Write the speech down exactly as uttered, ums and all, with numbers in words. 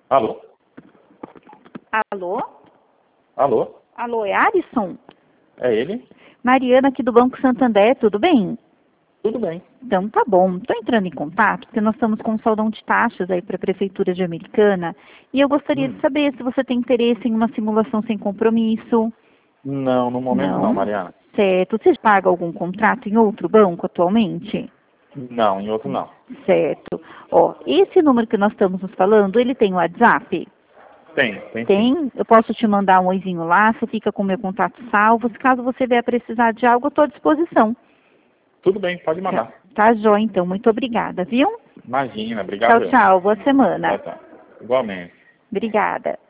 Alô? Alô? Alô? Alô, é Alisson? É ele? Mariana aqui do Banco Santander, tudo bem? Tudo bem. Então tá bom. Estou entrando em contato porque nós estamos com um saldão de taxas aí para a Prefeitura de Americana e eu gostaria Hum. de saber se você tem interesse em uma simulação sem compromisso. Não, no momento não, Não? Mariana. Certo. Você paga algum contrato em outro banco atualmente? Não, em outro não. Certo. Ó, esse número que nós estamos nos falando, ele tem WhatsApp? Tem, tem sim. Tem, eu posso te mandar um oizinho lá, você fica com o meu contato salvo. Se caso você vier precisar de algo, eu estou à disposição. Tudo bem, pode mandar. Tá jóia, então. Muito obrigada, viu? Imagina, Tchau, obrigado eu. tchau. Boa semana. Tchau, tchau. Igualmente. Obrigada.